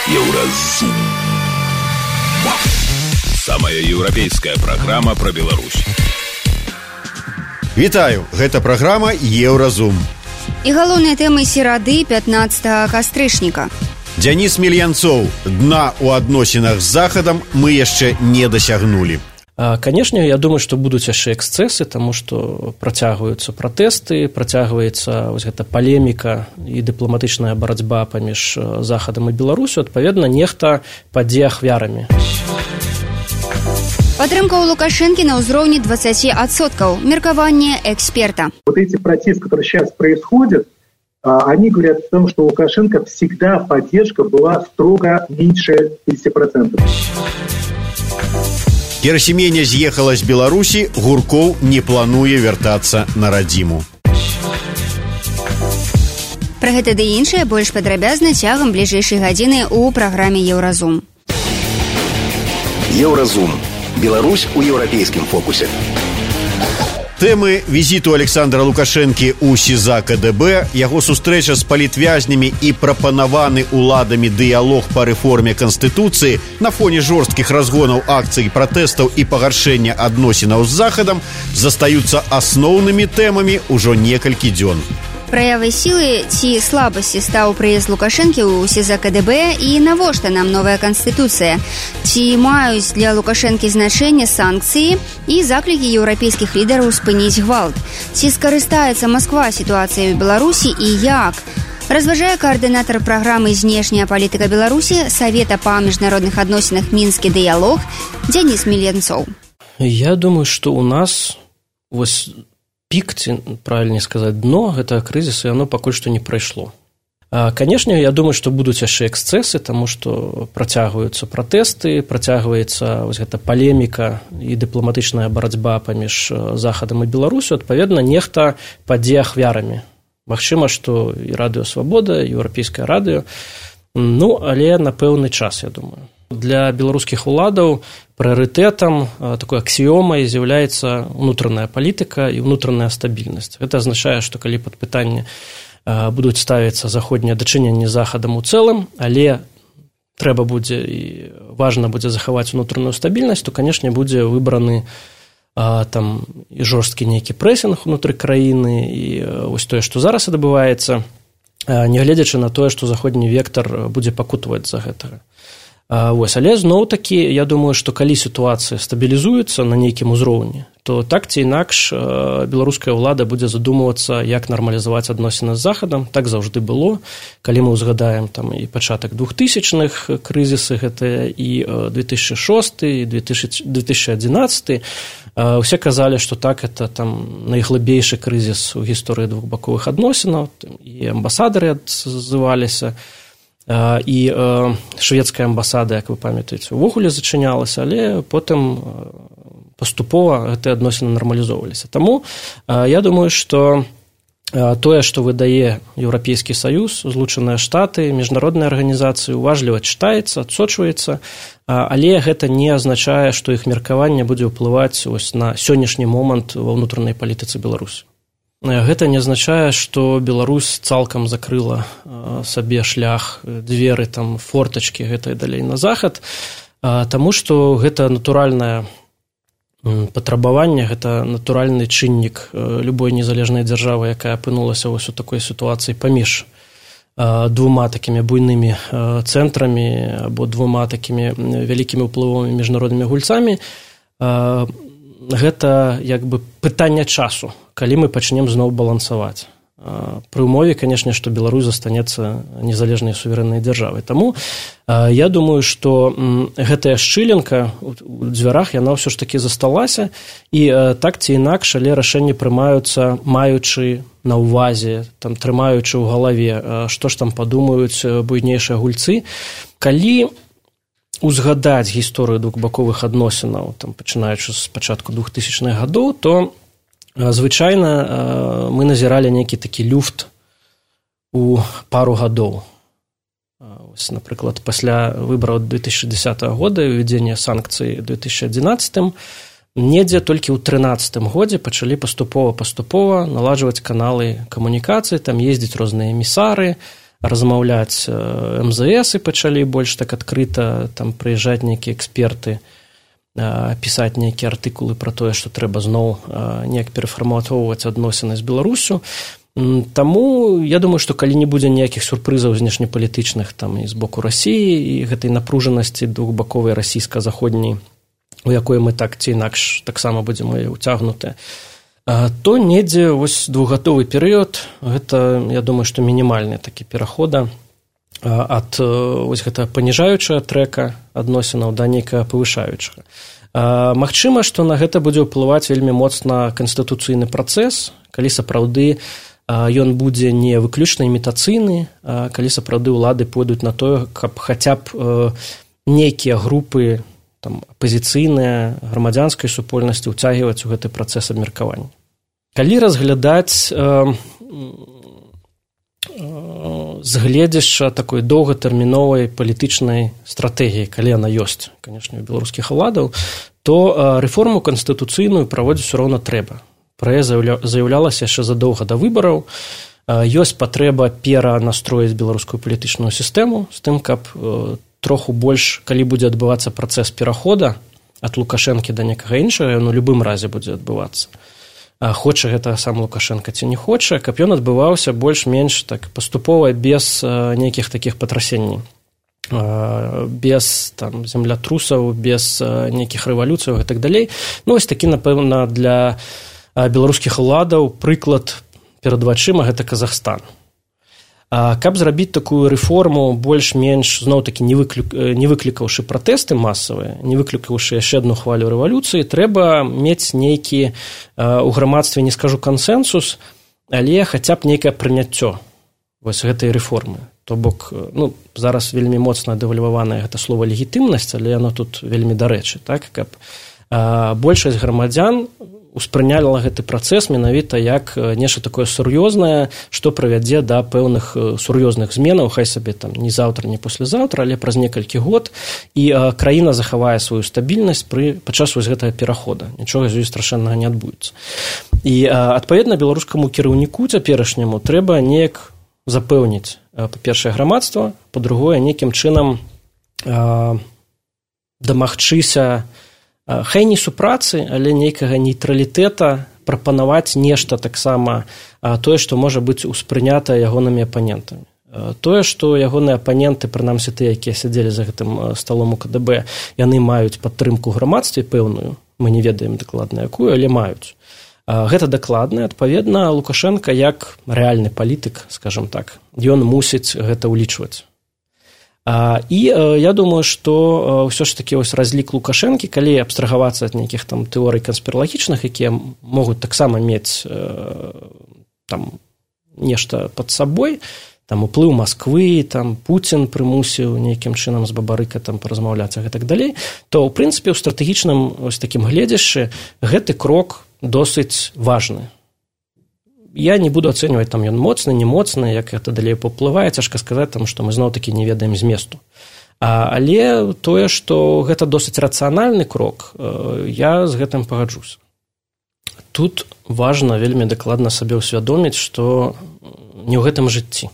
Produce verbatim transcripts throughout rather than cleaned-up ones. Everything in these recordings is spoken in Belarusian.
Еўразум. Самая еўрапейская праграма пра Беларусь. Вітаю, гэта праграма Еўразум. І галоўныя тэмы серады пятнаццатага кастрычніка. Дзяніс Мельянцоў. Дна ў адносінах з Захадам мы яшчэ не дасягнулі. Канешне, я думаю, што будуць яшчэ эксцэсы, таму што працягваюцца пратэсты, працягваецца вось гэта палеміка і дыпламатычная барацьба паміж Захадам і Беларусю. Адпаведна, нехта падзе ахвярамі. Падтрымка ў Лукашэнкі на ўзроўні двадцать адсоткаў. Меркаванне эксперта. Вот эти протесты, которые сейчас происходят, они говорят о том, что у Лукашенко всегда поддержка была строго меньше пятьдесят процентов. Герасіменя з'ехала з Беларусі, Гуркоў не плануе вяртацца на радзіму. Пра гэта ды іншае больш падрабязна цягам бліжэйшай гадзіны ў праграме Еўразум. Еўразум. Беларусь у еўрапейскім фокусе. Тэмы візіту Александра Лукашэнкі ў СІЗА КДБ, яго сустрэча з палітвязнямі і прапанаваны ўладамі дыялог па рэформе Канстытуцыі на фоне жорсткіх разгонаў акцый, пратэстаў і пагаршэння адносінаў з Захадам застаюцца асноўнымі тэмамі ўжо некалькі дзён. Праявай сілы ці слабасці стаў прыезд Лукашэнкі ў СІЗА КДБ і навошта нам новая Канстытуцыя? Ці маюць для Лукашэнкі значэнне санкцыі і заклікі еўрапейскіх лідараў спыніць гвалт? Ці скарыстаецца Масква сітуацыяй у Беларусі і як? Разважае каардынатар праграмы «Знешняя палітыка Беларусі» Савета па міжнародных адносінах «Мінскі дыялог» Дзяніс Мельянцоў. Я думаю, што ў нас вось пік, ці правільней сказаць, дно гэтага крызісу, яно пакуль што не прайшло. Канешне, я думаю, што будуць яшчэ эксцэсы, таму што працягваюцца пратэсты, працягваецца вось гэта палеміка і дыпламатычная барацьба паміж Захадам і Беларусю. Адпаведна, нехта падзе ахвярамі. Магчыма, што і Радыё Свабода, і Еўрапейскае радыё, ну, але на пэўны час, я думаю. Для беларускіх уладаў прыярытэтам, такой аксіёмай з'яўляецца ўнутраная палітыка і ўнутраная стабільнасць. Гэта азначае, што калі пад пытанне будуць ставіцца заходнія дачыненні з Захадам у цэлым, але трэба будзе і важна будзе захаваць унутраную стабільнасць, то, канешне, будзе выбраны там і жорсткі нейкі прэсінг унутры краіны, і вось тое, што зараз адбываецца, нягледзячы на тое, што заходні вектар будзе пакутаваць за гэтага. Вось, але зноў-такі, я думаю, што калі сітуацыя стабілізуецца на нейкім узроўні, то так ці інакш беларуская ўлада будзе задумвацца, як нармалізаваць адносіны з Захадам. Так заўжды было. Калі мы ўзгадаем там і пачатак двухтысячных крызісы, гэта і две тысячи шосты, і две тысячи адзінаццаты, усе казалі, што так, это там найглыбейшы крызіс у гісторыі двухбаковых адносінаў, і амбасадары адзываліся, і шведская амбасада, як вы памятаеце, увогуле зачынялася, але потым паступова гэтыя адносіны нармалізоўваліся. Таму я думаю, што тое, што выдае Еўрапейскі Саюз, Злучаныя Штаты, міжнародныя арганізацыі, уважліва чытаецца, адсочваецца, але гэта не азначае, што іх меркаванне будзе ўплываць ось на сённяшні момант ва ўнутранай палітыцы Беларусі. Гэта не азначае, што Беларусь цалкам закрыла сабе шлях, дзверы, там, фортачкі гэта і далей на захад, таму што гэта натуральнае патрабаванне, гэта натуральны чыннік любой незалежнай дзяржавы, якая апынулася вось у такой сітуацыі паміж двума такімі буйнымі цэнтрамі або двума такімі вялікімі ўплывовымі міжнароднымі гульцамі. Гэта як бы пытанне часу, калі мы пачнем зноў балансаваць. Пры ўмове, канешне, што Беларусь застанецца незалежнай суверэннай дзяржавай. Таму я думаю, што гэтая шчылінка ў дзвярах, яна ўсё ж такі засталася, і так ці інакш, але рашэнні прымаюцца, маючы на ўвазе, там, трымаючы ў галаве, што ж там падумаюць буйнейшыя гульцы. Калі узгадаць гісторыю двухбаковых адносінаў, там, пачынаючы з пачатку двухтысячных гадоў, то звычайна мы назіралі нейкі такі люфт у пару гадоў. Ось, напрыклад, пасля выбараў две тысячи десятого года і ўвядзення санкцый две тысячи адзінаццатым, недзе толькі ў трынаццатым годзе пачалі паступова-паступова наладжваць каналы камунікацыі, там ездзіць розныя эмісары, размаўляць эм зэ эс і пачалі больш так адкрыта там прыязджаць нейкія эксперты, пісаць нейкія артыкулы пра тое, што трэба зноў неяк перафарматоўваць адносіны з Беларусю. Таму я думаю, што калі не будзе ніякіх сюрпрызаў знешнепалітычных там і з боку Расіі і гэтай напружанасці двухбаковай расійска-заходняй, у якой мы так ці інакш таксама будзем уцягнутыя, то недзе вось двухгадовы перыяд, гэта, я думаю, што мінімальны такі перахода ад вось гэта паніжаючага трэка адносінаў да нейкага павышаючага. Магчыма, што на гэта будзе ўплываць вельмі моцна канстытуцыйны працэс, калі сапраўды ён будзе не выключна імітацыйны, калі сапраўды ўлады пойдуць на тое, каб хаця б нейкія групы там, апазіцыйныя, грамадзянскай супольнасці ўцягваць у гэты працэс абмеркавання. Калі разглядаць э, з гледзяшча такой доўгатэрміновай палітычнай стратэгіі, калі яна ёсць, канешне, у беларускіх уладаў, то рэформу канстытуцыйную праводзіць усё роўна трэба. Пра яе заяўлялася яшчэ задоўга да выбараў. Ёсць патрэба перанастроіць беларускую палітычную сістэму з тым, каб троху больш, калі будзе адбывацца працэс перахода ад Лукашэнкі да некага іншага, ён у любым разе будзе адбывацца. Хоча гэта сам Лукашэнка ці не хоча, каб ён адбываўся больш-менш так паступова, без нейкіх такіх патрасенняў, без там землятрусаў, без нейкіх рэвалюцыяў і так далей. Ну, вось такі, напэўна, для беларускіх уладаў прыклад перад вачыма гэта Казахстан. Каб зрабіць такую рэформу больш-менш, зноў-такі не, выклю... не выклікаўшы пратэсты масавыя, не выклікаўшы яшчэ адну хвалю рэвалюцыі, трэба мець нейкі у грамадстве, не скажу кансэнсус, але хаця б нейкае прыняццё вось гэтай рэформы. То бок, ну, зараз вельмі моцна дэвальваванае гэта слова легітымнасць, але яно тут вельмі дарэчы, так, каб большасць грамадзян успрыняла гэты працэс менавіта як нешта такое сур'ёзнае, што прывядзе да пэўных сур'ёзных зменаў, хай сабе там не заўтра, не паслязаўтра, але праз некалькі год, і краіна захавае сваю стабільнасць пры падчас вось гэтага перахода. Нічога з ёй страшэннага не адбудзецца. І адпаведна беларускаму кіраўніку цяперашняму трэба неяк запэўніць, па-першае, грамадства, па-другое, нейкім чынам дамагчыся хай не супрацы, але нейкага нейтралітэта, прапанаваць нешта таксама, тое, што можа быць успрынята ягонымі апанентамі. Тое, што ягоныя апаненты, прынамсі тыя, якія сядзелі за гэтым сталом у ка дэ бэ, яны маюць падтрымку грамадстве пэўную, мы не ведаем дакладна якую, але маюць. Гэта дакладна, адпаведна, Лукашенка як рэальны палітык, скажам так, ён мусіць гэта ўлічваць. І я думаю, што ўсё ж такі ось разлік Лукашэнкі, калі абстрагавацца ад нейкіх там тэорый канспіралагічных, якія могуць таксама мець там нешта пад сабой, там уплыў Масквы, там Пуцін прымусіў нейкім чынам з Бабарыка там паразмаўляць і так далей, то ў прынцыпе ў стратэгічным ось такім гледзяшчы гэты крок досыць важны. Я не буду ацэньваць, там ён моцны, не моцны, як гэта далей паўплывае, цяжка сказаць, там, што мы зноў-такі не ведаем зместу. А, але тое, што гэта досыць рацыянальны крок, я з гэтым пагаджуся. Тут важна вельмі дакладна сабе ўсвядоміць, што не ў гэтым жыцці.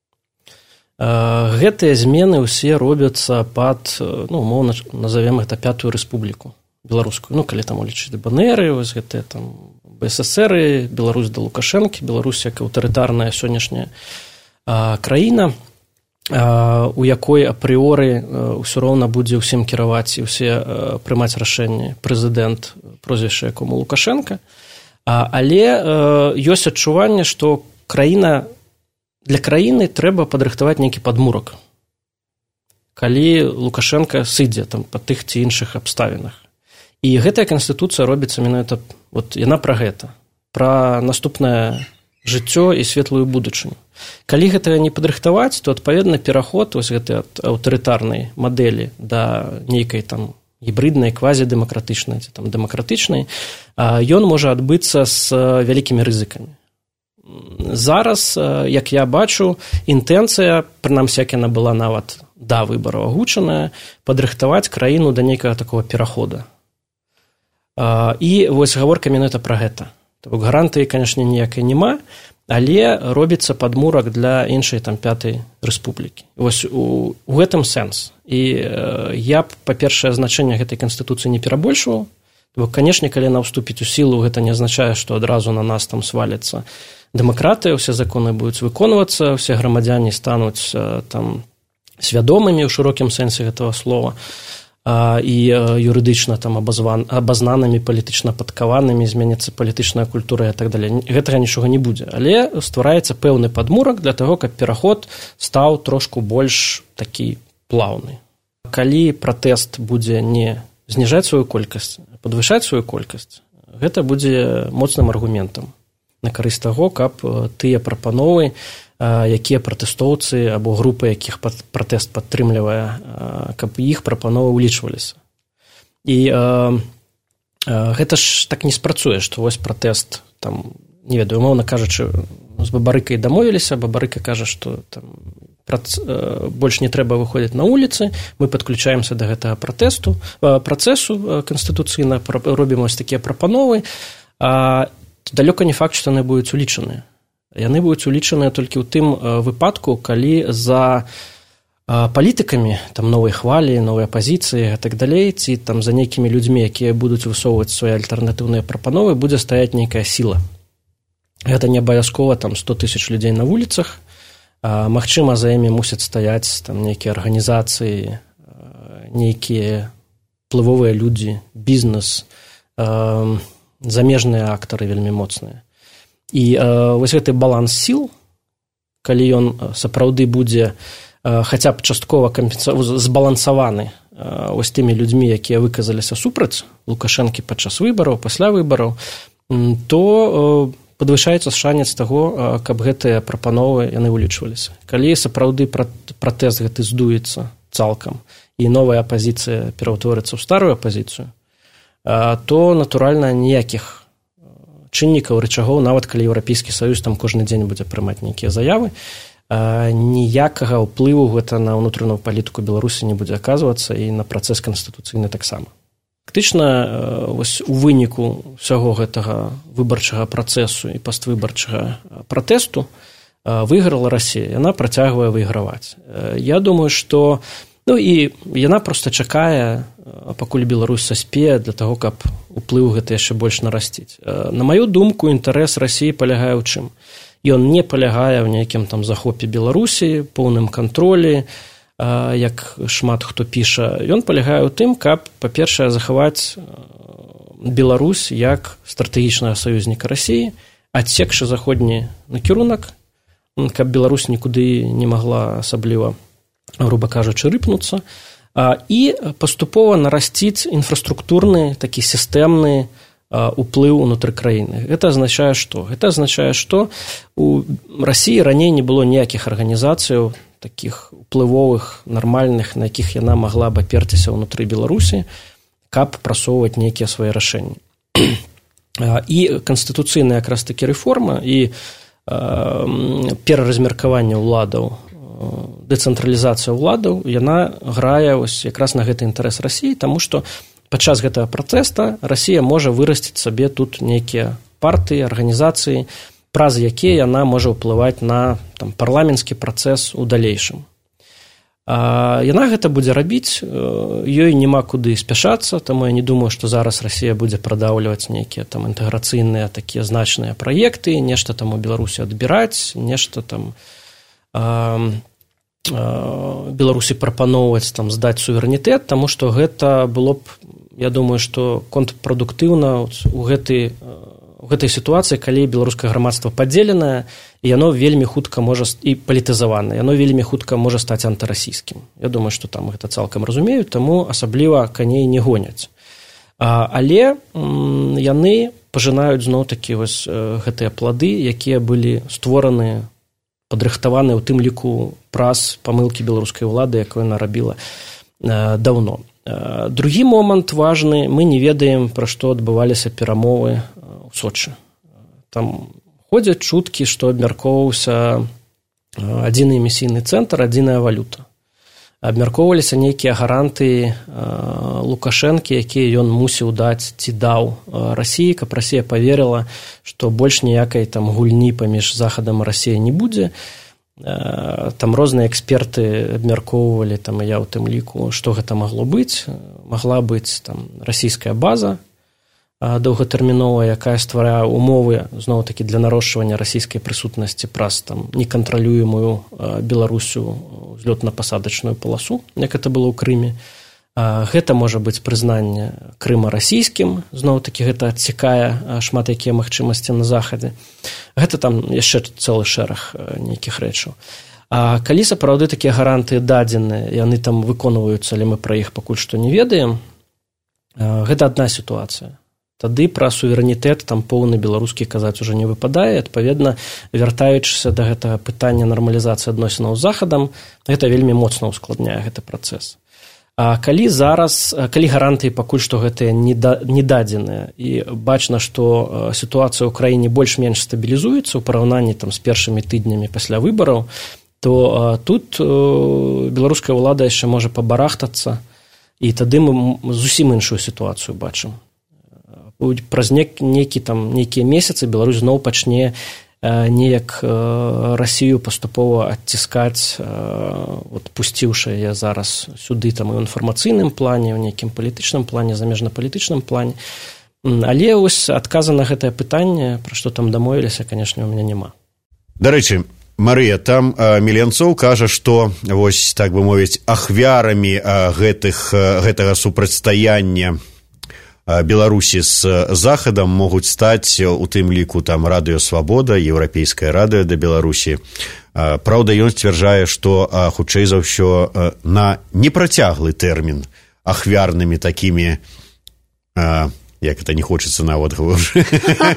Гэтыя змены ўсе робяцца пад, ну, умоўна назовем гэта пятую рэспубліку беларускую, ну, калі там улічыць ДБНРы, вось гэтыя там бэ эс эс эры, Беларусь да Лукашэнкі, Беларусь як аўтарытарная сённяшняя а, краіна, а, у якой апрыоры ўсё роўна будзе ўсім кіраваць і ўсе а, прымаць рашэнні прэзідэнт, прозвішча якому Лукашенка, а, але а, ёсць адчуванне, што краіна, для краіны трэба падрыхтаваць нейкі падмурак, калі Лукашенка сыдзе там па тых ці іншых абставінах. І гэтая канстытуцыя робіцца менавіта, вот яна пра гэта, пра наступнае жыццё і светлую будучыню. Калі гэта не падрыхтаваць, то адпаведна пераход вось гэтай ад аўтарытарнай мадэлі да нейкай там гібриднай, квазідэмакратычнай ці там дэмакратычнай, ён можа адбыцца з вялікімі рызыкамі. Зараз, як я бачу, інтэнцыя, прынамсі, як яна была нават да выбараў агучаная, падрыхтаваць краіну да нейкага такога перахода. І вось гаворка менавіта пра гэта. То бок гарантыі, канешне, ніякай няма, але робіцца падмурак для іншай там пятай рэспублікі. Вось у, у гэтым сэнс. І э, я б, па-першае, значэнне гэтай канстытуцыі не перабольшваў, бо, канешне, калі яна ўступіць у сілу, гэта не азначае, што адразу на нас там сваліцца дэмакратыя, ўсе законы будуць выконвацца, ўсе грамадзяне стануць э, там свядомымі ў шырокім сэнсе гэтага слова, і юрыдычна там абазнанымі, палітычна падкаванымі, зменіцца палітычная культура і так далей. Гэтага нічога не будзе. Але ствараецца пэўны падмурак для таго, каб пераход стаў трошку больш такі плаўны. Калі пратэст будзе не зніжаць сваю колькасць, а падвышаць сваю колькасць, гэта будзе моцным аргументам на карысць таго, каб тыя прапановы, якія пратэстоўцы або групы, якіх пратэст падтрымлівае, каб іх прапановы ўлічваліся. І э, гэта ж так не спрацуе, што вось пратэст, там, не ведаю, умоўна кажучы, з Бабарыкай дамовіліся, Бабарыка кажа, што там, прац, э, больш не трэба выходзіць на вуліцы, мы падключаемся да гэтага пратэсту, э, працэсу канстытуцыйна, робім вось такія прапановы, а далёка не факт, што яны будуць улічаныя. Яны будуць улічаныя толькі ў тым выпадку, калі за палітыкамі, там новай хвалі, новай апазіцыі і так далей, ці там за нейкімі людзьмі, якія будуць высоўваць свае альтэрнатыўныя прапановы, будзе стаяць нейкая сіла. Гэта не абавязкова там сто тысяч людзей на вуліцах, а, магчыма, за імі мусяць стаяць там нейкія арганізацыі, нейкія плывовыя людзі, бізнес, а, замежныя актары вельмі моцныя. І э, вось гэты баланс сіл, калі ён сапраўды будзе э, хаця б часткова кампенса... збалансаваны э, вось тымі людзьмі, якія выказаліся супраць Лукашэнкі падчас выбараў, пасля выбараў, то э, падвышаецца шанец таго, э, каб гэтыя прапановы яны ўлічваліся. Калі сапраўды пратэст гэты здуецца цалкам і новая апазіцыя пераўтворыцца ў старую апазіцыю, э, то, натуральна, ніякіх чыннікаў, рычагоў, нават калі Еўрапейскі Саюз там кожны дзень будзе прымаць нейкія заявы, ніякага ўплыву гэта на ўнутраную палітыку Беларусі не будзе аказвацца і на працэс канстытуцыйны таксама. Фактычна, вось у выніку ўсяго гэтага выбарчага працэсу і паствыбарчага пратэсту выйграла Расія, яна працягвае выйграваць. Я думаю, што ну і яна проста чакае, пакуль Беларусь саспее, для таго, каб уплыў гэта яшчэ больш нарасціць. На маю думку, інтарэс Расіі палягае ў чым? Ён не палягае ў нейкім там захопе Беларусі, поўным кантролі, як шмат хто піша. Ён палягае ў тым, каб, па-першае, захаваць Беларусь як стратэгічнага саюзніка Расіі, адсекшы заходні накірунак, каб Беларусь нікуды не магла асабліва, груба кажучы, рыпнуцца, і паступова нарасціць інфраструктурны, такі сістэмны уплыў унутры краіны. Гэта азначае што? Гэта азначае, што у Расіі раней не было ніякіх арганізацыяў, такіх уплывовых, нармальных, на якіх яна магла б аперціся ўнутры Беларусі, каб прасоўваць нейкія свае рашэнні. І канстытуцыйная якраз такі рэформа і пераразмеркаванне ўладаў, дэцэнтралізацыя ўладаў, яна грае ось якраз на гэты інтарэс Расіі, таму што падчас гэтага працэса Расія можа вырасціць сабе тут нейкія партыі, арганізацыі, праз якія яна можа ўплываць на там, парламенtsкі працэс у далейшым. А яна гэта будзе рабіць, ёй няма куды спяшацца, таму я не думаю, што зараз Расія будзе прадаўліваць нейкія там інтэграцыйныя такія значныя праекты, нешта там у Беларусі адбіраць, нешта там Беларусі прапаноўваць там здаць суверэнітэт, таму што гэта было б, я думаю, што контрпрадуктыўна у гэтай, у гэтай сітуацыі, калі беларускае грамадства падзеленае, і яно вельмі хутка можа і палітызаванае, яно вельмі хутка можа стаць антырасійскім. Я думаю, што там гэта цалкам разумеюць, таму асабліва каней не гоняць. Але яны пажынаюць зноў-такі вось гэтыя плады, якія былі створаны, падрыхтаваны ў тым ліку праз памылкі беларускай улады, якую яна рабіла даўно. Другі момант важны, мы не ведаем, пра што адбываліся перамовы ў Сочы. Там ходзяць чуткі, што абмяркоўваўся адзіны эмісійны цэнтр, адзіная валюта. абмяркоўваліся нейкія гаранты Лукашэнкі, якія ён мусіў даць ці даў Расіі, каб Расія паверыла, што больш ніякай там гульні паміж Захадам і Расіяй не будзе. Там розныя эксперты абмяркоўвалі, там і я ў тым ліку, што гэта магло быць. Магла быць там расійская база доўгатэрміновая, якая стварае умовы зноў-такі для нарошчвання расійскай прысутнасці праз там некантралюемую Беларусю узлётна-пасадачную паласу, як это было ў Крыме. Гэта можа быць прызнанне Крыма расійскім, зноў-такі гэта адсекае шмат якія магчымасці на захадзе. Гэта там яшчэ цэлы шэраг нейкіх рэчаў. А калі сапраўды такія гаранты дадзеныя, яны там выконваюцца, але мы пра іх пакуль што не ведаем, гэта адна сітуацыя. Тады пра суверэнітэт там поўны беларускі казаць уже не выпадае. Адпаведна, вяртаючыся да гэтага пытання нармалізацыі адносінаў з Захадам, гэта вельмі моцна ўскладняе гэты працэс. А калі зараз, калі гарантыі пакуль што гэтыя недадзеныя і бачна, што сітуацыя ў краіне больш-менш стабілізуецца ў параўнанні там з першымі тыднямі пасля выбараў, то тут беларуская ўлада яшчэ можа пабарахтацца, і тады мы зусім іншую сітуацыю бачым. Праз нейкі там нейкія месяцы Беларусь зноў пачне неяк Расію паступова адціскаць, вот, пусціўшы я зараз сюды там і ў інфармацыйным плане, ў нейкім палітычным плане, замежна-палітычным плане. Але вось адказа на гэтае пытанне, пра што там дамовіліся, канешне, у мяне няма. Дарэчы, Марыя, там Меленцоў кажа, што вось, так бы мовіць, ахвярамі гэтых, гэтага супрацьстаяння Беларусі з Захадам могуць стаць у тым ліку там Радыё Свабода, Еўрапейскае радыё да Беларусі. Праўда, ён сцвярджае, што хутчэй за ўсё на непрацяглы тэрмін ахвярнымі такімі, як это не хочацца нават гаварыць,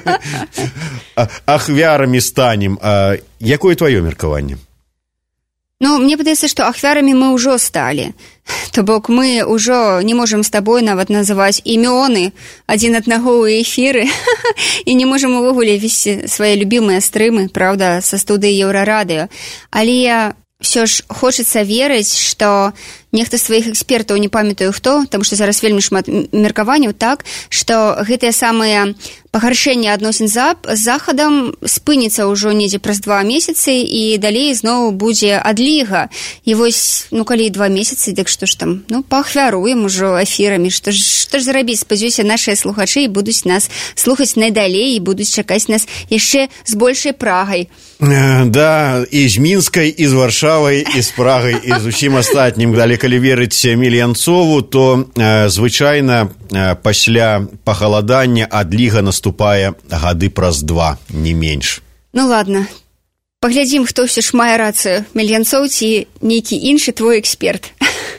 ахвярамі станем. Якое тваё меркаванне? Ну, мне падаецца, што ахвярамі мы ўжо сталі. То бок мы ўжо не можам з табой нават называць імёны адзін аднаго ў эфіры і не можам увогуле весці свае любімыя стрымы, правда, са студыі Еўрарадыё. Але ўсё ж хочацца верыць, што нехта з сваіх экспертаў, не памятаю хто, таму што зараз вельмі шмат меркаванняў, так, што гэтыя самыя пагаршэнне адносін з Захадам спыніцца ўжо недзе праз два месяцы і далей зноў будзе адліга. І вось, ну, калі два месяцы, дык што ж там, ну, паахвяруем ужо эфірамі, што ж, што ж зрабіць? Спадзяюся, нашыя слухачы будуць нас слухаць найдалей і будуць чакаць нас яшчэ з большай прагай. Да, і з Мінскай, і з Варшавай, і з Прагай, і з усім астатнім. Далі, калі верыць Меленцову, то звычайна пасля пахаладання адліга наступае гады праз два, не менш. Ну ладно, паглядзім, хто ўсё ж мае рацыю, Меленцоў ці нейкі іншы твой эксперт.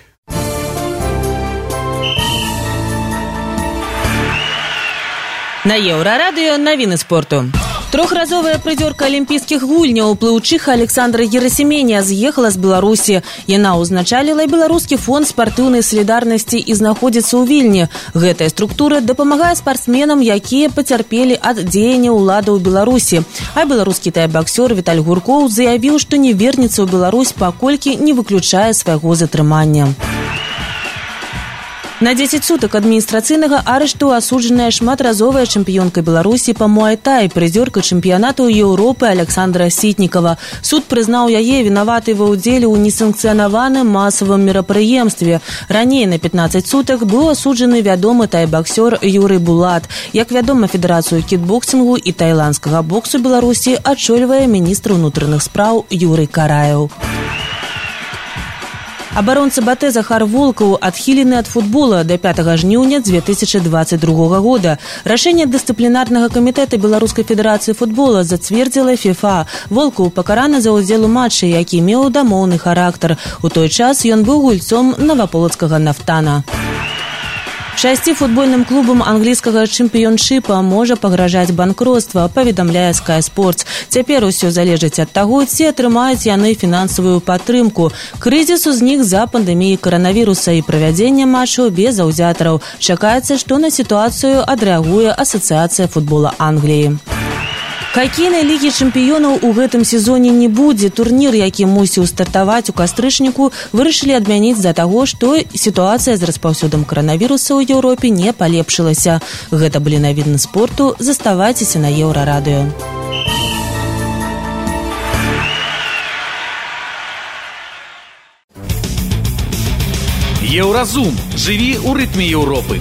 На Еўрарадыё навіны спорту. Трохразовая прызёрка алімпійскіх гульняў плыўчыха Александра Герасіменя з'ехала з Беларусі. Яна ўзначаліла беларускі фонд спартыўнай салідарнасці і знаходзіцца ў Вільні. Гэтая структура дапамагае спартсменам, якія пацярпелі ад дзеяння ўладаў Беларусі. А беларускі тайбаксёр Віталь Гуркоў заявіў, што не вернецца ў Беларусь, паколькі не выключае свайго затрымання. На дзесяць сутак адміністрацыйнага арышту асуджаная шматразовая чэмпіёнка Беларусі па муай-тай, прызёрка чэмпіянату Еўропы Александра Сітнікава. Суд прызнаў яе вінаватай ва ўдзеле ў несанкцыянаваным масавым мерапрыемстве. Раней на пятнаццаць сутак быў асуджаны вядомы тайбаксёр Юрый Булат. Як вядома, федэрацыю кікбоксінгу і тайландскага боксу Беларусі ачольвае міністр унутраных спраў Юрый Караеў. Абаронца БАТЭ Захар Волкаў адхілены ад футбола да пятага жніўня дзве тысячы дваццаць другога года. Рашэнне дысцыплінарнага камітэта Беларускай федэрацыі футбола зацвердзіла ФІФА. Волкаў пакараны за ўдзел у матчы, які меў дамоўны характар. У той час ён быў гульцом наваполацкага «Нафтана». Шасці футбольным клубам англійскага чэмпіёншыпа можа пагражаць банкротства, паведамляе Sky Sports. Цяпер усё залежыць ад таго, ці атрымаюць яны фінансавую падтрымку. Крызіс узнік з-за пандэміі каранавіруса і правядзення матчаў без заўзятараў. Чакаецца, што на сітуацыю адрэагуе Асацыяцыя футбола Англіі. Хакейнай лігі чэмпіёнаў у гэтым сезоне не будзе. Турнір, які мусіў стартаваць у кастрычніку, вырашылі адмяніць з-за таго, што сітуацыя з распаўсюдам каранавіруса ў Еўропе не палепшылася. Гэта былі навіны спорту. Заставайцеся на Еўрарадыё. Еўразум. Жыві ў рытме Еўропы.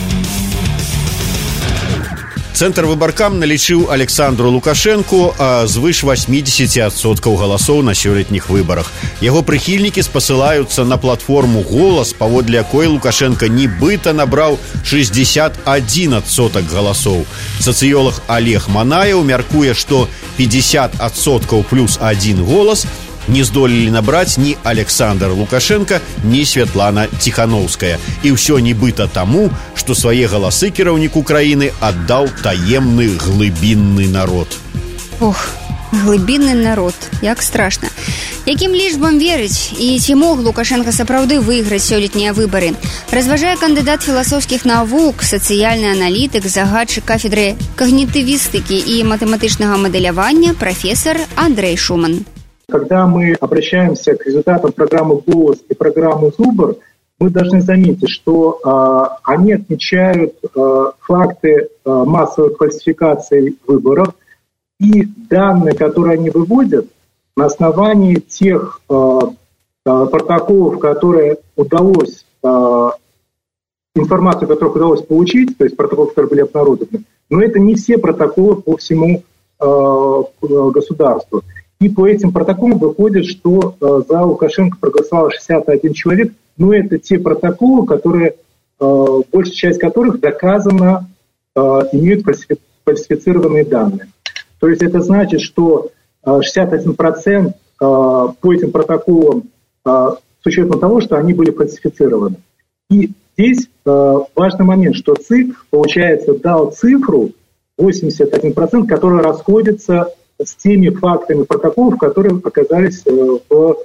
Цэнтр выбаркам налічыў Александру Лукашэнку звыш восемьдесят адсоткаў галасоў на сёлетніх выбарах. Яго прыхільнікі спасылаюцца на платформу «Голас», паводле якой Лукашенко нібыта набраў шестьдесят один адсотак галасоў. Сацыёлаг Олег Манаеў мяркуе, што пятьдесят адсоткаў плюс один голас не здолелі набраць ні Александр Лукашенко, ні Святлана Ціхановская. І ўсё нібыта таму, што свае галасы кіраўніку краіны аддаў таемны глыбінны народ. Ох, глыбінны народ, як страшна. Якім лічбам верыць і ці мог Лукашенко сапраўды выйграць сёлетнія выбары? Разважае кандыдат філасофскіх навук, сацыяльны аналітык, загадчык кафедры когнітывістыкі і матэматычнага мадэлявання прафесор Андрей Шуман. Когда мы обращаемся к результатам программы «Голос» и программы «Зубр», мы должны заметить, что э, они отмечают э, факты э, массовой фальсификации выборов и данные, которые они выводят на основании тех э, э, протоколов, которые удалось, э, информацию, которых удалось получить, то есть протоколы, которые были обнародованы, но это не все протоколы по всему э, государству. И по этим протоколам выходит, что э, за Лукашенко проголосовало шестьдесят один человек, но это те протоколы, которые, э, большая часть которых доказано э, имеют фальсифицированные данные. То есть это значит, что э, шестьдесят один процент э, по этим протоколам э, с учетом того, что они были фальсифицированы. И здесь э, важный момент, что ЦИК, получается, дал цифру восемьдесят один процент, которая расходится с теми фактами протоколов, которые оказались в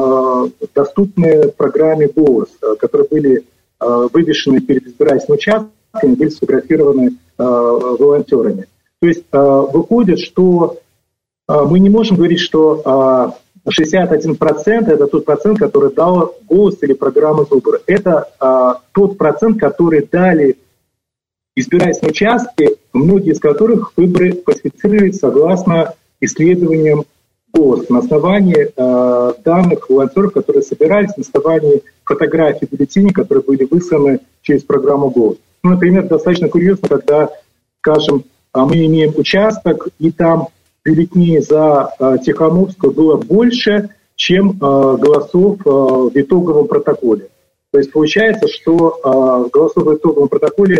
э, доступной программе «Голос», которые были э, вывешены перед избирательными участками, были сфотографированы э, волонтерами. То есть э, выходит, что э, мы не можем говорить, что э, шестьдесят один процент это тот процент, который дал «Голос» или программа «Зубр». Это э, тот процент, который дали избирательные участки, многие из которых выборы фальсифицировались согласно исследованиям «Голос» на основании э, данных волонтеров, которые собирались, на основании фотографий бюллетеней, которые были высланы через программу «Голос». Ну, например, достаточно курьезно, когда, скажем, мы имеем участок, и там бюллетеней за э, Тихановскую было больше, чем э, голосов э, в итоговом протоколе. То есть получается, что э, голосов в итоговом протоколе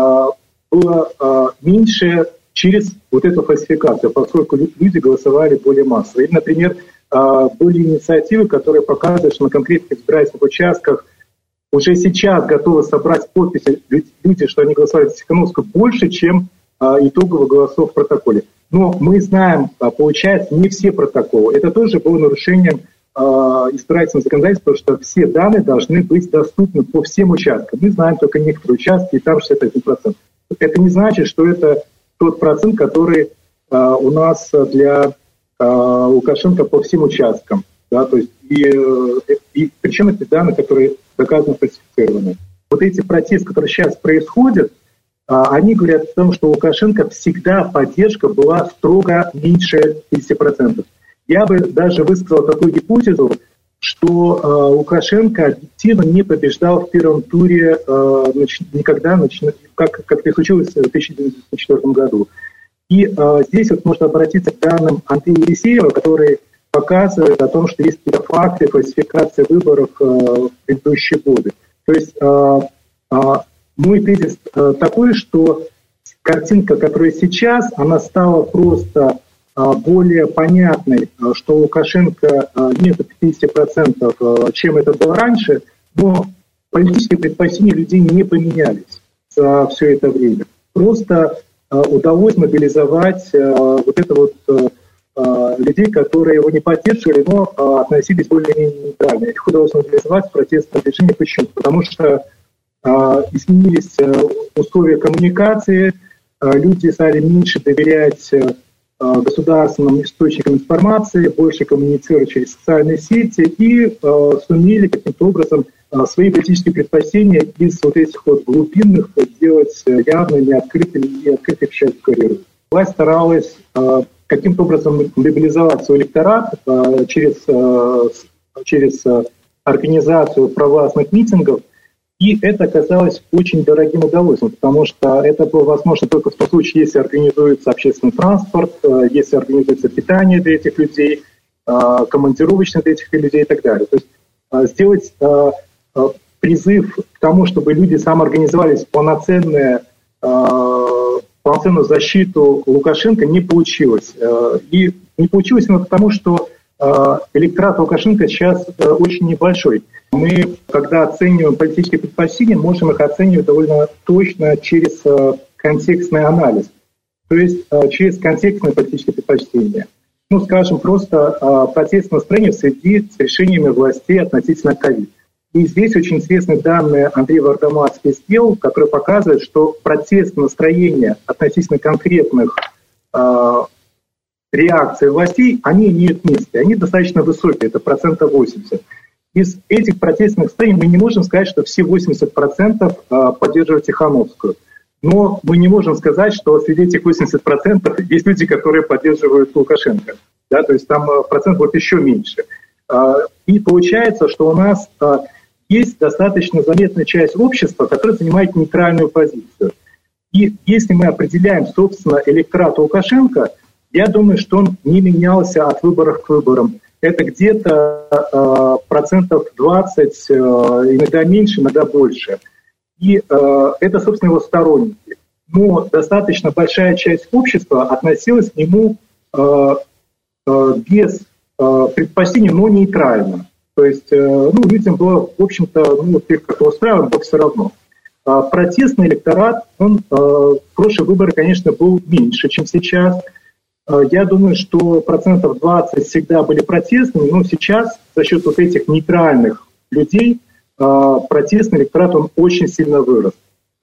было меньше через вот эту фальсификацию, поскольку люди голосовали более массово. Или, например, были инициативы, которые показывают, что на конкретных избирательных участках уже сейчас готовы собрать подписи люди, что они голосовали за Тихановскую больше, чем итоговых голосов в протоколе. Но мы знаем, получается, не все протоколы. Это тоже было нарушением избирательного законодательства, что все данные должны быть доступны по всем участкам. Мы знаем только некоторые участки, и там шестьдесят один процент. Это не значит, что это тот процент, который а, у нас для а, Лукашенко по всем участкам. Да, то есть и, и причем эти данные, которые доказаны фальсифицированы. Вот эти протесты, которые сейчас происходят, а, они говорят о том, что у Лукашенко всегда поддержка была строго меньше пятьдесят процентов. Я бы даже высказал такую гипотезу, что э, Лукашенко объективно не побеждал в первом туре э, нач... никогда, нач... как, как это случилось в тысяча девятьсот девяносто четвёртом году. И э, здесь вот можно обратиться к данным Андрея Елисеева, который показывает о том, что есть какие-то факты фальсификации выборов э, в предыдущие годы. То есть э, э, мой тезис э, такой, что картинка, которая сейчас, она стала просто более понятной, что у Лукашенко нет пятьдесят процентов, чем это было раньше, но политические предпочтения людей не поменялись за все это время. Просто удалось мобилизовать вот это вот людей, которые его не поддерживали, но относились более-менее нейтрально. Их удалось мобилизовать в протестном движении. Почему? Потому что изменились условия коммуникации, люди стали меньше доверять государственным источникам информации, больше коммуницировать через социальные сети и сумели каким-то образом свои политические предпочтения из вот этих вот глубинных делать явными, открытыми и открытых часть карьеры. Власть старалась каким-то образом мобилизовать свой электорат через, через организацию провластных митингов, и это оказалось очень дорогим удовольствием, потому что это было возможно только в том случае, если организуется общественный транспорт, если организуется питание для этих людей, командировочные для этих людей и так далее. То есть сделать призыв к тому, чтобы люди самоорганизовались в полноценное полноценную защиту Лукашенко, не получилось. И не получилось именно потому, что электорат Лукашенко сейчас очень небольшой. Мы, когда оцениваем политические предпочтения, можем их оценивать довольно точно через контекстный анализ, то есть через контекстные политические предпочтения. Ну, скажем, просто протестное настроение в связи с решениями властей относительно ковид. И здесь очень интересные данные Андрей Вардамарский сделал, которые показывают, что протестное настроение относительно конкретных э, реакций властей, они имеют место, они достаточно высокие, это процентов восемьдесят. Из этих протестных настроений мы не можем сказать, что все восемьдесят процентов э, поддерживают Тихановскую. Но мы не можем сказать, что среди этих восьмидесяти процентов есть люди, которые поддерживают Лукашенко. Да, то есть там э, процент будет еще меньше. Э, и получается, что у нас... Э, есть достаточно заметная часть общества, которая занимает нейтральную позицию. И если мы определяем, собственно, электорат Лукашенко, я думаю, что он не менялся от выборов к выборам. Это где-то э, процентов двадцать, э, иногда меньше, иногда больше. И э, это, собственно, его сторонники. Но достаточно большая часть общества относилась к нему э, э, без э, предпочтений, но нейтрально. То есть, ну, людям было, в общем-то, ну, их как-то устраивало, но все равно. А протестный электорат, он в прошлые выборы, конечно, был меньше, чем сейчас. Я думаю, что процентов двадцать всегда были протестными, но сейчас за счет вот этих нейтральных людей протестный электорат, он очень сильно вырос.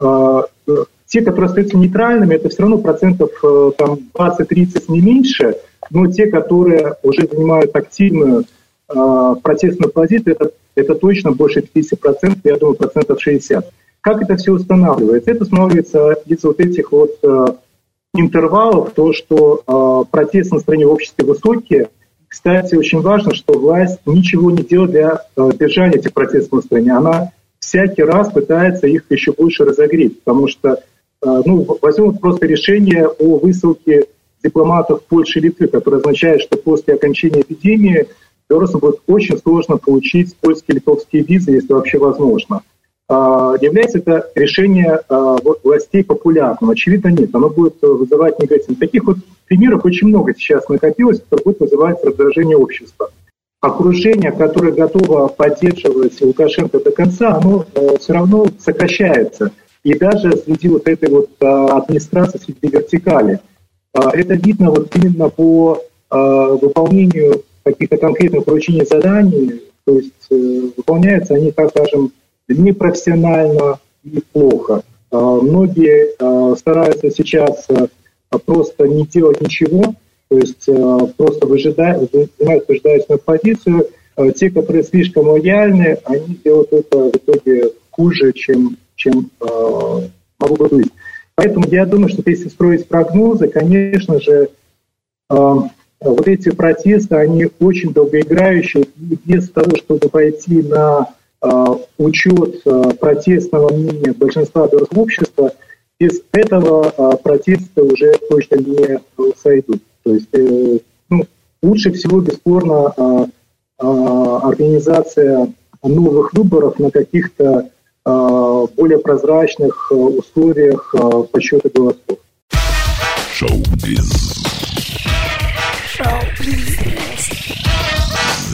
Те, которые остаются нейтральными, это все равно процентов там, двадцать-тридцать, не меньше, но те, которые уже занимают активную протестную позицию, это, это точно больше пятьдесят процентов, я думаю, процентов шестьдесят. Как это все устанавливается? Это устанавливается из вот этих вот э, интервалов, то, что э, протестные настроения в обществе высокие. Кстати, очень важно, что власть ничего не делает для э, держания этих протестных настроений. Она всякий раз пытается их еще больше разогреть, потому что, э, ну, возьмем просто решение о высылке дипломатов Польши и Литвы, которое означает, что после окончания эпидемии белорусам будет очень сложно получить польские и литовские визы, если вообще возможно. А, является это решение а, властей популярным? Очевидно, нет. Оно будет вызывать негатив. Таких вот примеров очень много сейчас накопилось, которые будут вызывать раздражение общества. Окружение, которое готово поддерживать Лукашенко до конца, оно а, все равно сокращается. И даже среди вот этой вот а, администрации, среди вертикали. А, это видно вот именно по а, выполнению каких-то конкретных поручений, заданий, то есть э, выполняются они, так скажем, непрофессионально и плохо. Э, многие э, стараются сейчас э, просто не делать ничего, то есть э, просто выжидают, занимают выжидающую позицию. Э, те, которые слишком лояльны, они делают это в итоге хуже, чем, чем э, могло бы быть. Поэтому я думаю, что если строить прогнозы, конечно же, э, вот эти протесты, они очень долгоиграющие, и без того, чтобы пойти на э, учет э, протестного мнения большинства белорусского общества, без этого э, протесты уже точно не сойдут. То есть э, ну, лучше всего, бесспорно, э, э, организация новых выборов на каких-то э, более прозрачных э, условиях э, подсчета голосов. Шоу-биз.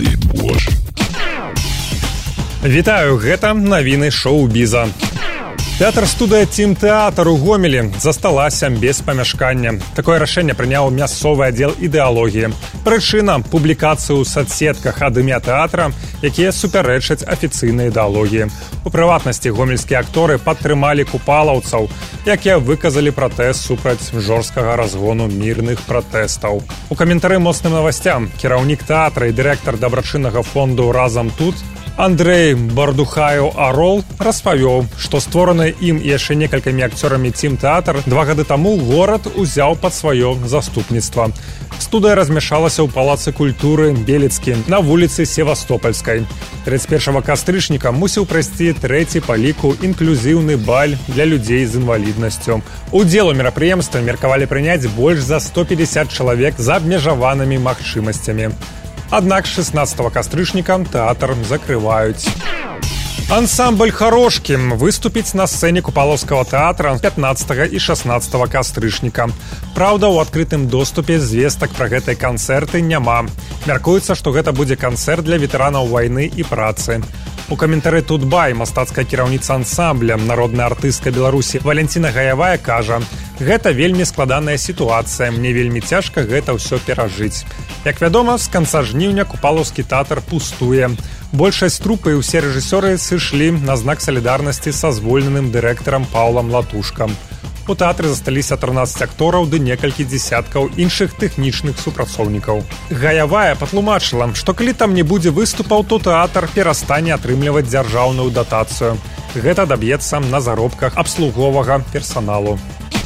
Вітаю, гэта навіны шоу-біза. Тэатр-студыя «Тім-тэатр» у Гомелі засталася без памяшкання. Такое рашэнне прыняў мясцовы аддзел ідэалогіі. Прычына – публікацыі ў соцсетках ад імя тэатра, якія супярэчаць афіцыйнай ідэалогіі. У прыватнасці гомельскія акторы падтрымалі купалаўцаў, якія выказалі пратэст супраць жорсткага разгону мірных пратэстаў. У каментары моцным новасцям кіраўнік тэатра і дырэктар дабрачыннага фонду «Разам тут» Андрей Бардухаеў-Арол распавёў, што створаны ім і яшчэ некалькімі акцёрамі «Тім-тэатр» два гады таму горад узяў пад сваё заступніцтва. Студыя размяшалася ў палацы культуры Белецкі на вуліцы Севастопольскай. тридцать первого кастрычніка мусіў прайсці трэці па ліку інклюзіўны баль для людзей з інваліднасцю. Удзел у мерапрыемстве меркавалі прыняць больш за сто пятьдесят чалавек з абмежаванымі магчымасцямі. Аднак шестнадцатого кастрычніка тэатр закрываюць. Ансамбль «Харошкі» выступіць на сцэне Купалаўскага тэатра пятнадцатого і шестнадцатого кастрычніка. Праўда, у адкрытым доступе звестак пра гэтай канцэрты няма. Мяркуецца, што гэта будзе канцэрт для ветэранаў вайны і працы. У каментары «Тутбай» мастацкая кіраўніца ансамбля, народная артыстка Беларусі Валентина Гаявая кажа: «Гэта вельмі складаная сітуацыя, мне вельмі цяжка гэта ўсё перажыць. Як вядома, з канца жніўня Купалаўскі тэатр пустуе. Большасць трупы і ўсе рэжысёры сышлі на знак салідарнасці са звольненым дырэктарам Паўлам Латушкам. У тэатры засталіся трынаццаць актораў ды некалькі дзесяткаў іншых тэхнічных супрацоўнікаў. Гаявая патлумачыла, што калі там не будзе выступаў, то тэатр перастане атрымліваць дзяржаўную датацыю. Гэта даб'ецца на заробках абслуговага персаналу.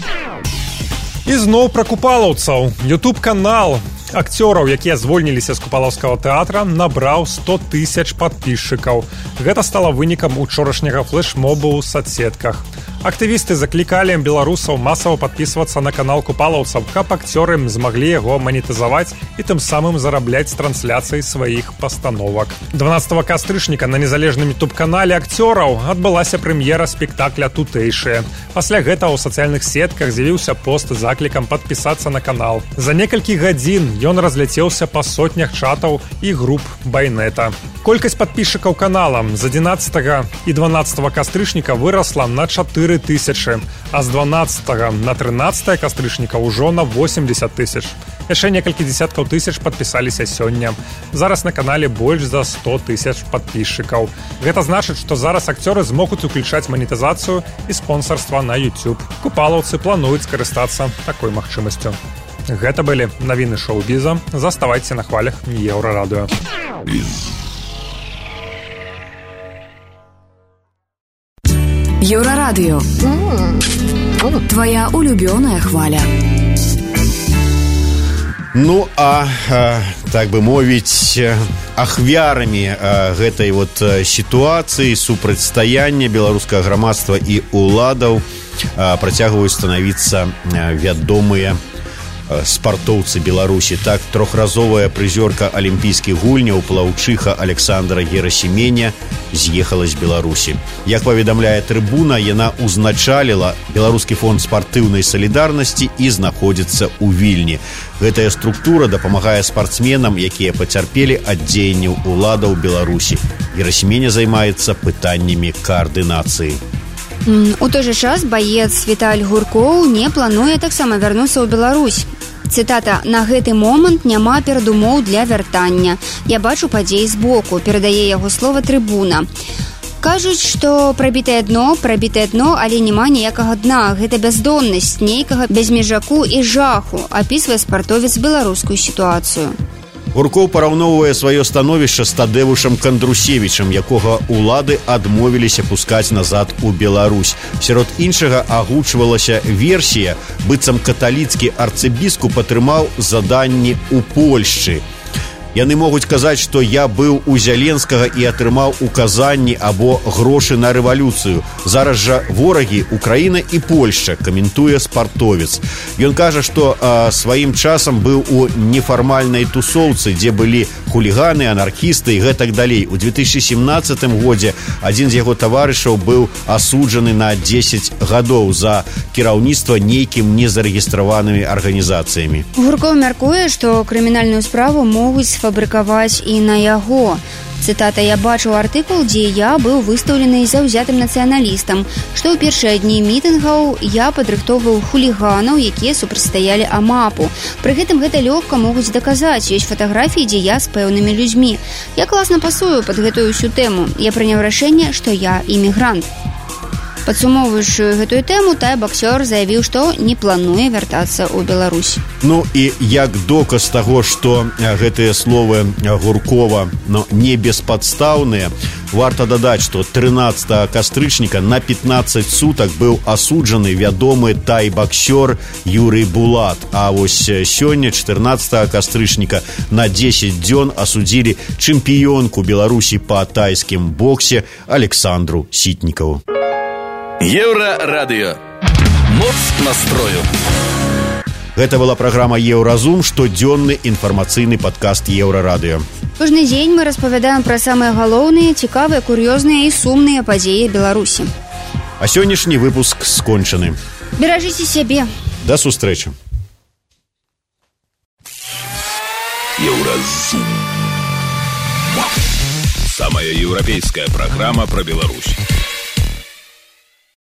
І зноў пра купалаўцаў. Ютуб-канал акцёраў, якія звольніліся з Купалаўскага тэатра, набраў сто тысяч падпісчыкаў. Гэта стала вынікам учорашняга флэш-мобу ў соцсетках. Актывісты заклікалі беларусаў масава падпісвацца на канал купалаўцаў, каб акцёры змаглі яго манетызаваць і тым самым зарабляць з трансляцыі сваіх пастановак. дванаццатого кастрычніка на незалежным ютуб-канале акцёраў адбылася прэм'ера спектакля «Тутэйшыя». Пасля гэтага ў сацыяльных сетках з'явіўся пост з заклікам падпісацца на канал. За некалькі гадзін ён разляцеўся па сотнях чатаў і груп байнета. Колькасць падпісчыкаў канала з адзінаццатага і дванаццатого кастрычніка вырасла на чатыры тысячы, а з дванаццатага на трынаццатае кастрычніка ўжо на восемьдесят тысяч. Яшчэ некалькі дзесяткаў тысяч падпісаліся сёння. Зараз на канале больш за сто тысяч падпісчыкаў. Гэта значыць, што зараз акцёры змогуць уключаць манетызацыю і спонсарства на YouTube. Купалаўцы плануюць скарыстацца такой магчымасцю. Гэта былі навіны шоу-біза. Заставайце на хвалях Еўрарадыё. Еўрарадыё. Твоя улюбёная хваля. Ну, а, а так бы мовіць, ахвярамі а, гэтай вот сітуацыі супрацьстаяння беларускага грамадства і уладаў а, працягваюць станавіцца вядомыя спартоўцы Беларусі. Так, трохразовая прызёрка алімпійскіх гульняў плаўчыха Александра Герасіменя з'ехала з Беларусі. Як паведамляе Трыбуна, яна узначаліла Беларускі фонд спартыўнай салідарнасці і знаходзіцца ў Вільні. Гэтая структура дапамагае спартсменам, якія пацярпелі ад дзеянняў уладаў Беларусі. Герасіменя займаецца пытаннямі каардынацыі. У той жа час баец Віталь Гуркоў не плануе таксама вярнуцца ў Беларусь. Цытата: «На гэты момант няма перадумоў для вяртання. Я бачу падзеі збоку», перадае яго слова Трыбуна. Кажуць, што прабітае дно, прабітае дно, але няма ніякага дна. Гэта бяздоннасць, нейкага безмежаку і жаху, апісвае спартовец беларускую сітуацыю. Гуркоў параўноўвае сваё становішча з Тадэвушам Кандрусевічам, якога ўлады адмовіліся пускаць назад у Беларусь. Сярод іншага агучвалася версія, быццам каталіцкі арцыбіскуп атрымаў заданні ў Польшчы. Яны могуць казаць, што я быў у Зяленскага і атрымаў указанні або грошы на рэвалюцыю. Зараз жа ворагі Украіна і Польшча, каментуе спартовец. Ён кажа, што а, сваім часам быў у нефармальнай тусоўцы, дзе былі хуліганы, анархісты і гэтак далей. У две тысячи семнадцатым годзе адзін з яго таварышаў быў асуджаны на дзесяць гадоў за кіраўніцтва нейкім незарэгістраванымі арганізацыямі. Гуркоў мяркуе, што крымінальную справу могуць сфабрыкаваць і на яго. Цытата: «Я бачыў артыкул, дзе я быў выстаўлены заўзятым нацыяналістам, што ў першыя дні мітынгаў я падрыхтоўваў хуліганаў, якія супрацьстаялі АМАПу. Пры гэтым гэта лёгка могуць даказаць. Ёсць фатаграфіі, дзе я з пэўнымі людзьмі. Я класна пасую пад гэтую ўсю тэму. Я прыняў рашэнне, што я імігрант». Падсумоўваючы гэтую тэму, тай-баксёр заявіў, што не плануе вяртацца ў Беларусь. Ну і як доказ таго, што гэтыя словы Гуркова, ну, не беспадстаўныя, варта дадаць, што трынаццатага кастрычніка на пятнаццаць сутак быў асуджаны вядомы тай-баксёр Юрый Булат. А вось сёння, чатырнаццатага кастрычніка, на дзесяць дзён асудзілі чэмпіёнку Беларусі па тайскім боксе Александру Сітнікаву. Еўрарадыё. Моц настрою. Гэта была праграма «Еўразум», штодзённы інфармацыйны падкаст Еўрарадыё. Кожны дзень мы распавядаем пра самыя галоўныя, цікавыя, кур'ёзныя і сумныя падзеі Беларусі. А сённяшні выпуск скончаны. Беражыце сябе. Да сустрэчы. Еўразум. Самая еўрапейская праграма пра Беларусь.